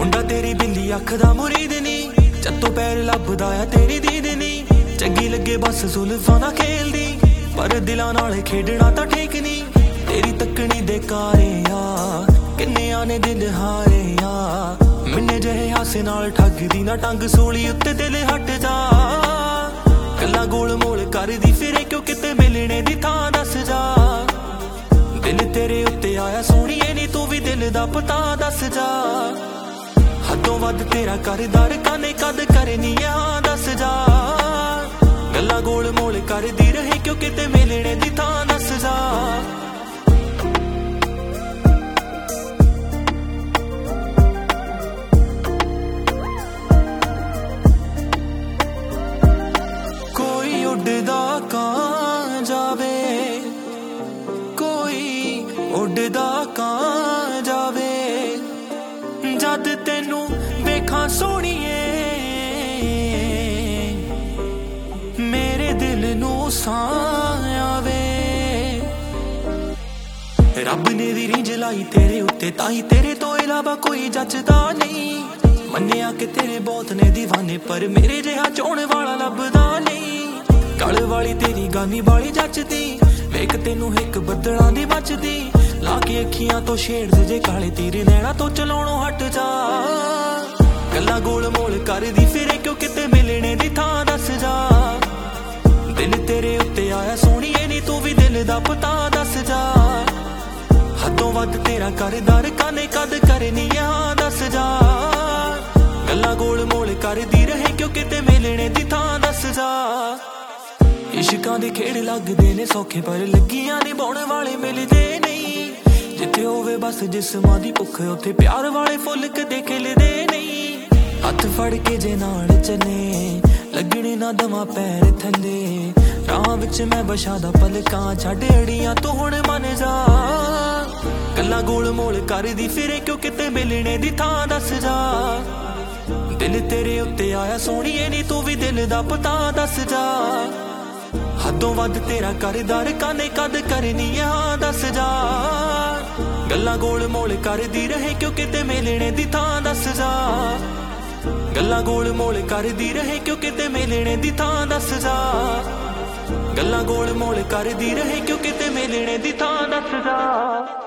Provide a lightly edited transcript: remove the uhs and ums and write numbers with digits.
मुंडा तेरी बिल्ली अख दा मुरीद नी, जत्तों पैर लभदा आ तेरी दीद नी। चंगी लगे बस जुल्फां नाल खेलदी, पर दिलां नाल खेडना तां ठीक नी। तेरी तकनी दे कारे आ किन्नियां ने दिल हारे आ। मिन्ने जहे हासे नाल ठगदी ना टंग सूली उत्ते दिल हट जा। गल्लां गोल मोल करदी फिरे क्यों किते मिलने दी थां दस जा। दिल तेरे उत्ते आया सोहणीए नी, तू भी दिल दा पता दस जा। हदों वध तेरा करदार काने कद करनी आ दस जा। गल्लां गोल मोल करदी रहे क्यों किते मिलने दी थां दस जा। कोई उड़दा कां जावे, कोई उड़दा कां जावे, जद तेनू वेखां सोहणीए मेरे दिल नू सां आवे। रब ने दी रिंज लाई तेरे उत्ते, ताई तेरे तो इलावा कोई जचदा नहीं। मन्निया कि तेरे बहुत ने दीवाने, पर मेरे जिहा चोण वाला लभदा नहीं। गल वाली तेरी गानी वाली जचदी, वेख तेनू हिक बदलां दी बचदी। लाके अखियां तो छेड़ जे काले तेरे नैना तो चलाउणों हट जा। गल्लां गोल मोल करदी फिरे क्यों किते मिलने दी थां दस जा। दिल तेरे उत्ते आया सोहणीए नी, तू भी दिल दा पता दस जा। हदों वध तेरा करदार काने कद करनी आ दस जा। गल्लां गोल मोल करदी रहे क्यों किते मिलने दी थां दस जा। इश्कां दे खेड़ लगदे ने सौखे, पर लगियां निभाउण वाले मिलदे नहीं। जिथे होवे बस जिस्मां दी भुख, उत्थे प्यार वाले फुल कदे खिलदे नहीं। हथ फड़ के जे नाल चले लगने ना दमा पैर थल्ले। राह विच मैं बशा दा पलकां छड्ड अड़ियां तू हुण मन जा। गल्लां गोल मोल करदी फिरे क्यों किते मिलने दी थां दस जा। दिल तेरे उत्ते आया सोहणीए नी, तू भी दिल दा पता दस जा। हदों वध तेरा करदार काने कद करनी आ दस जा। गल्लां गोल मोल करदी रहे क्यों किते मिलने दी थां दस जा। गल्लां गोल मोल करदी रहे क्यों किते मिलने दी थां दस जा। गल्लां गोल मोल करदी रहे क्यों किते मिलने दी थां दस जा।